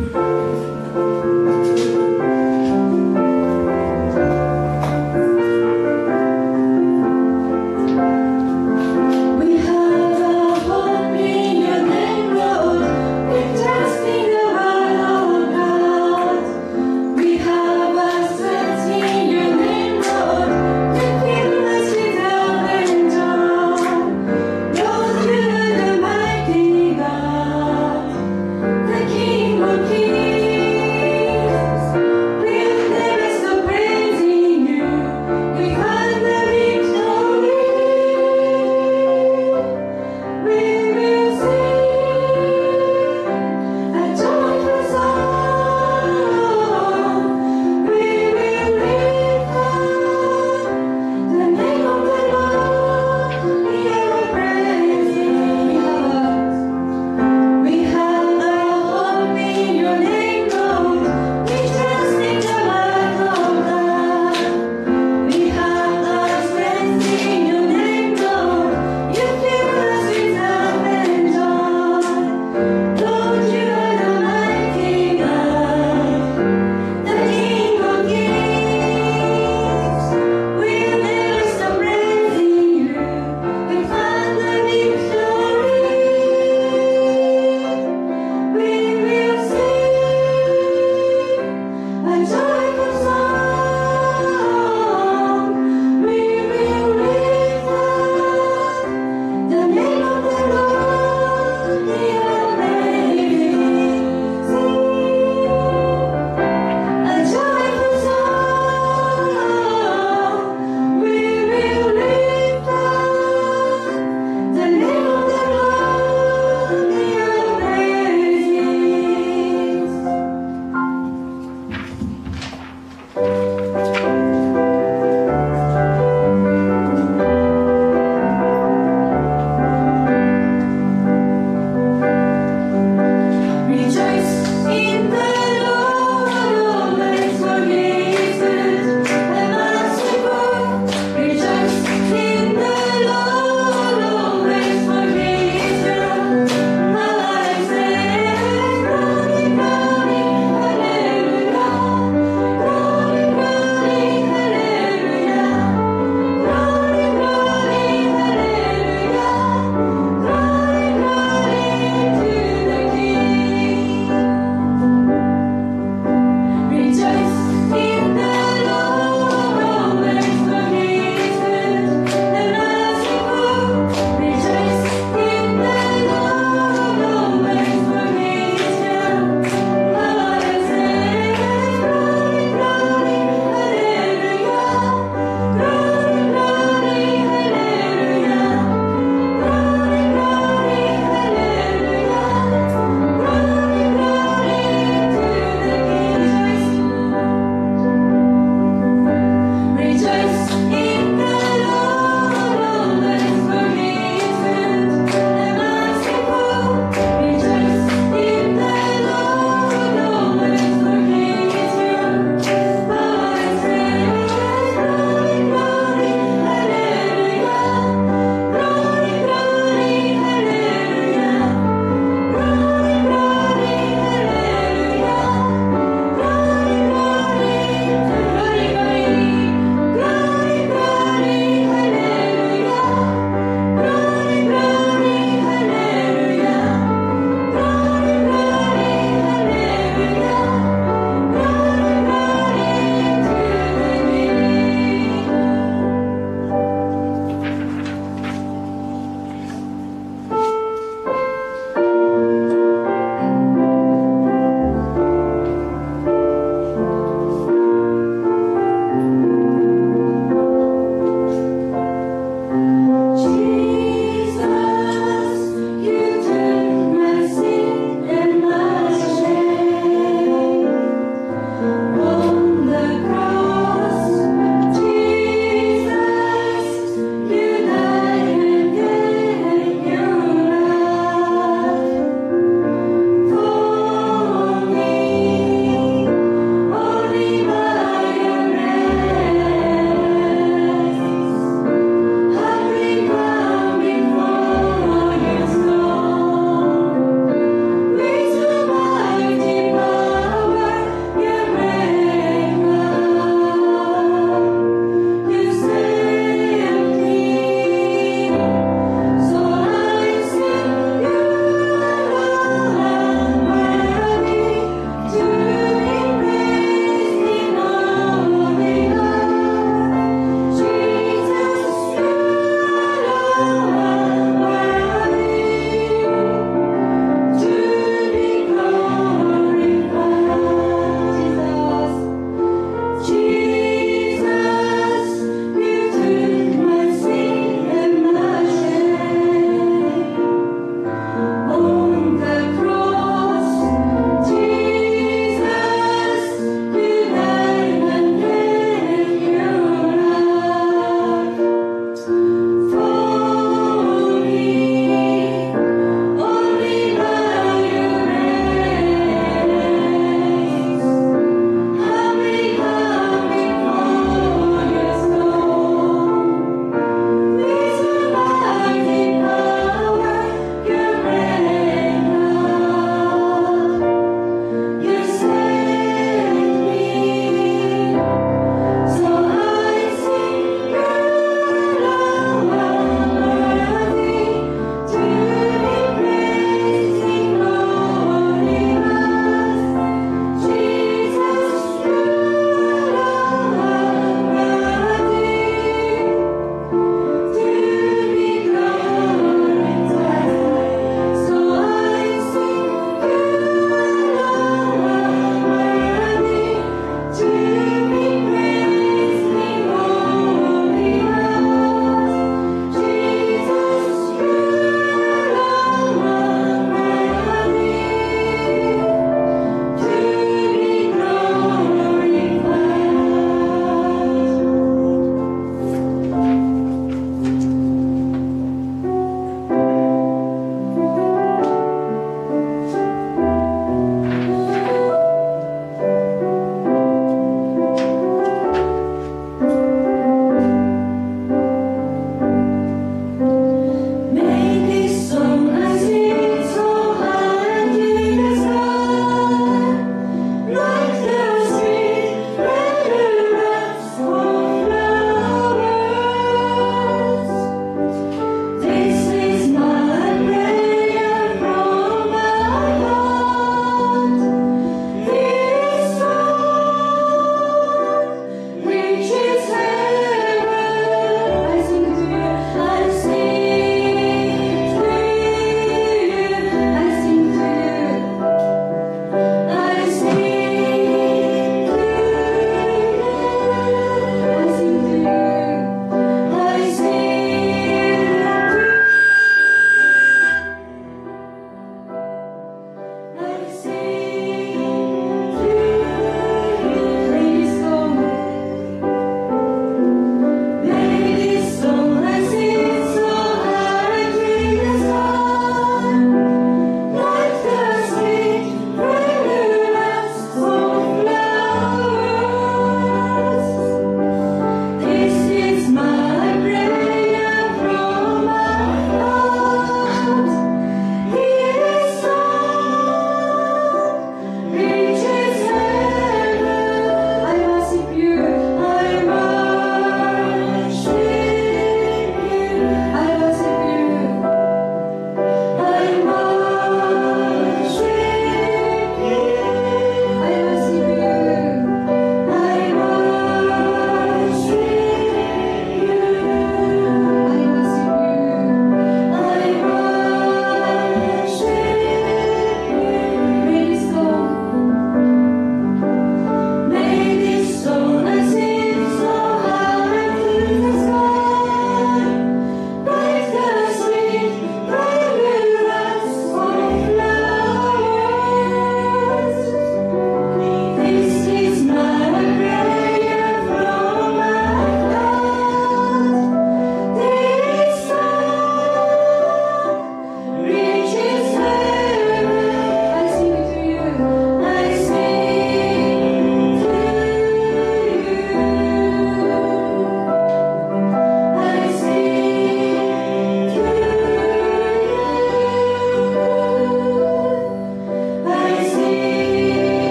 King.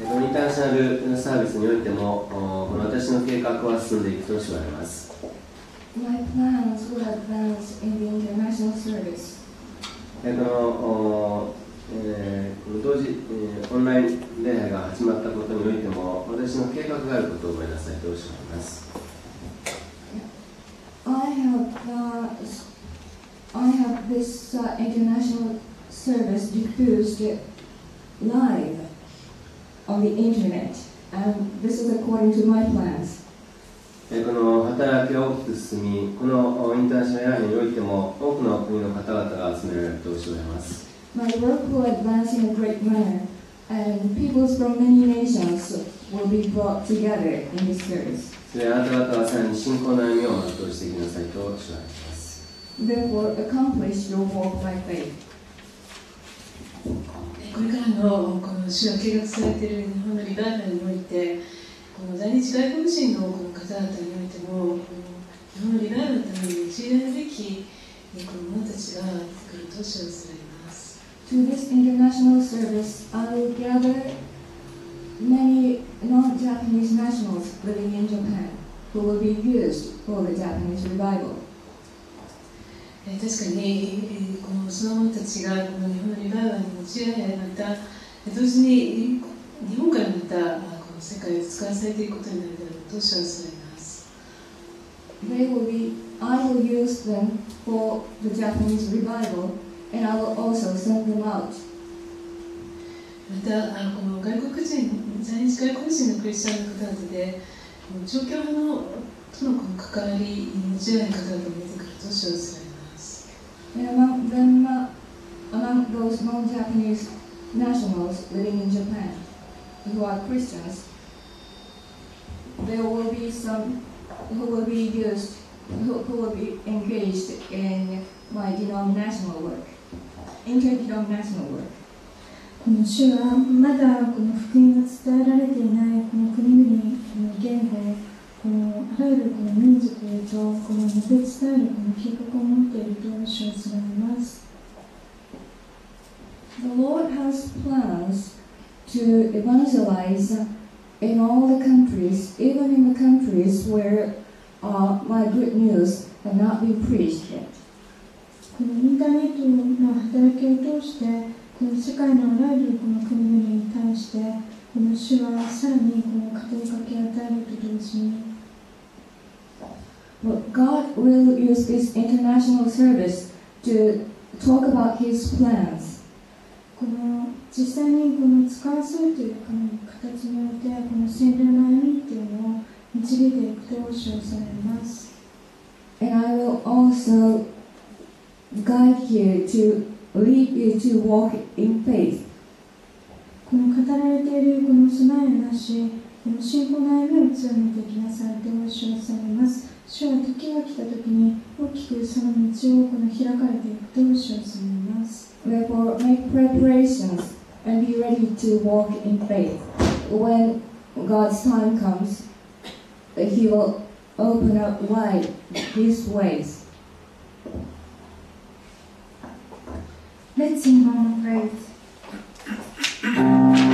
インターナショナルサービスにおいても、この私の計画は進んでいくと知られます。 My plans will advance in the international service. この同時、オンライン礼拝が始まったことにおいても、私の計画があることを思いなさいとおっしゃいます。 I have this international service diffused live on the internet, and this is according to my plans. この働きが大きく進み、このインターナショナル礼拝においても多くの国の方々が集められるとおっしゃいます。 My work will advance in a great manner, and peoples from many nations will be brought together in this service. それあなた方はさらに信仰の歩みを全うしていきなさいとおっしゃいます。 Therefore, accomplish your walk by faith. これからのこの主が計画されている日本のリバイバルにおいて、この在日外国人のこの方々においても、この日本のリバイバルのために用いられるべきこの者たちが来ると主はされます。 To this international service, I will gather many non-Japanese nationals living in Japan who will be used for the Japanese revival. 確かにその者たちがこの日本のリバイバルに用いられ、また同時に日本からまたこの世界を使わされていくことになるだろうと主はされます。 I will use them for the Japanese revival, and I will also send them out. またこの外国人、在日外国人のクリスチャンの方々で、状況派のとのこの関わりに用いられる方々も出てくると主はされます。 And among those non-Japanese nationals living in Japan who are Christians, there will be some who will be engaged in my denominational work, interdenominational work. この主はまだこの福音が伝えられていないこの国々の言語、このあらゆるこの民族へとこの述べ伝えるこの計画を持っていると主はされます。 The Lord has plans to evangelize in all the countries, even in the countries where my good news have not been preached yet. このインターネットの働きを通してこの世界のあらゆるこの国々に対してこの主はさらにこの語りかけ与えると同時に、 God will use this international service to talk about His plans. この実際にこの使わせるというこの形によってこの宣伝の歩みっていうのを導いていくと主はされます。 And I will also guide you to lead you to walk in faith. この語られているこの備えなし、この信仰の歩みを強めていきなさいと主はされます。主は時が来た時に大きくその道をこの開かれていくと主はされます。 Therefore, make preparations and be ready to walk in faith. When God's time comes, He will open up wide His ways. Let's sing one of praise.